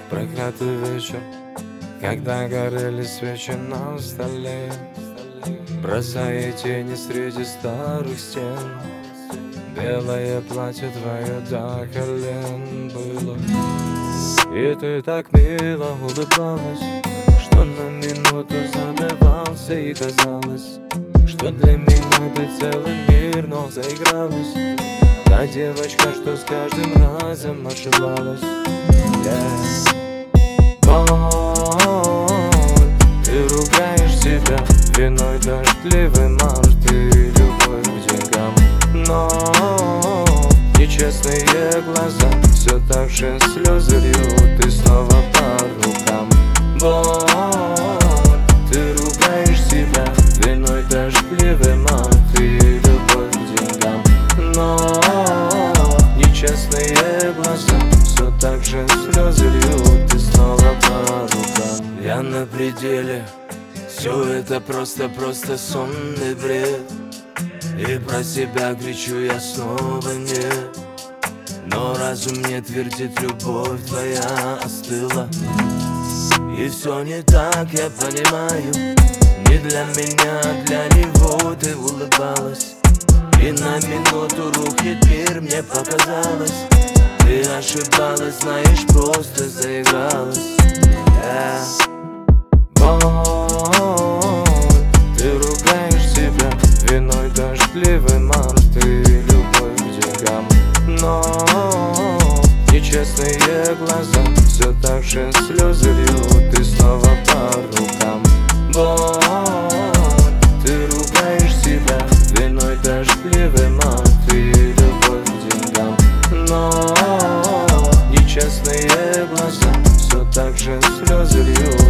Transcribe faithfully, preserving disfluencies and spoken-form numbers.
Проклятый вечер, когда горели свечи на столе, бросая тени среди старых стен. Белое платье твое до колен было, и ты так мило улыбалась, что на минуту забывался, и казалось, что для меня ты целый мир, но заигралась та девочка, что с каждым разом ошибалась. Yeah. Боль, ты ругаешь себя виной дождливый март и любовь к деньгам, но нечестные глаза все так же слезы льют, и снова по рукам. Боль, ты ругаешь себя виной дождливый март и любовь к деньгам, но нечестные глаза все так же слезы льют, и снова по рукам. Я на пределе, все это просто-просто сонный бред, и про себя кричу я снова нет. Но разум мне твердит, любовь твоя остыла, и все не так, я понимаю. Не для меня, а для него ты улыбалась, и на минуту рухнет мир, мне показалось. Ты ошибалась, знаешь, просто заигралась. Yeah. Боль, ты ругаешь себя виной дождливый март и любовь к деньгам, но нечестные глаза все так же слезы льют, и снова по рукам. Боль, ты ругаешь себя виной дождливый март и любовь к деньгам, но нечестные глаза все так же слезы льют.